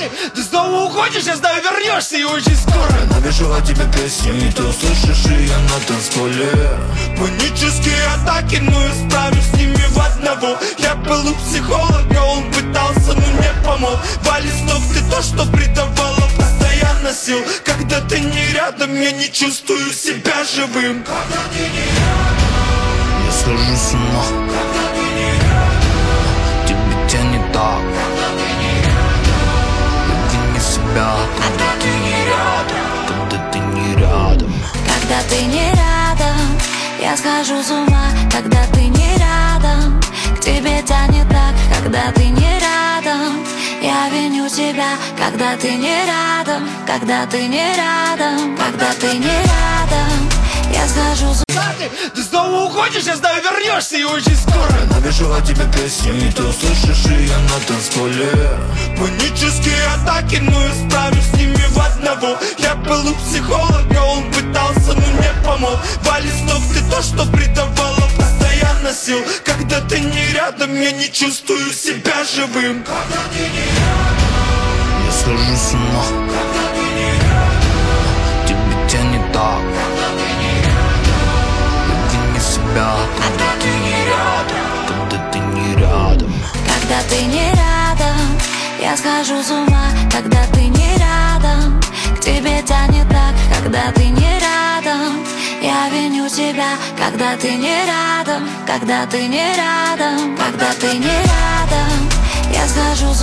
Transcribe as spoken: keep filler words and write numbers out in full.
Ты снова уходишь, я знаю, вернешься и очень скоро. Я напишу о тебе песню, и ты услышишь ее на танцполе. Панические атаки, но я справлюсь с ними в одного. Я был у психолога, он пытался, но не помог. Вали с ног ты то, что придавало постоянно сил. Когда ты не рядом, я не чувствую себя живым. Когда ты не рядом, я схожу с ума. Когда ты не рядом, тебе тянет так. Когда ты не рядом, люби не себя, когда ты не рядом. Когда ты не рядом, когда ты не рядом, я схожу с ума. Когда ты не рядом, к тебе тянет так. Когда ты не рядом, я виню себя. Когда ты не рядом, когда ты не рядом, когда ты не рядом, я схожу с ума. Ты снова уходишь, я знаю, вернешься и очень скоро. Я напишу о тебе песню, и ты услышишь ее на танцполе. Панические атаки, но я справлюсь с ними в одного. Я был у психолога, он пытался, но не помог. Вали с ног ты то, что придавало постоянно сил. Когда ты не рядом, я не чувствую себя живым. Когда ты не рядом, я схожу с ума. Когда ты не рядом, тебе тянет так. Когда ты не рядом, люби не себя, когда ты не рядом. Когда ты не рядом, когда ты не рядом, я схожу с ума. Когда ты не рядом, к тебе тянет так. Когда ты не рядом, я виню себя. Когда ты не рядом, когда ты не рядом, когда ты не рядом, я схожу с ума.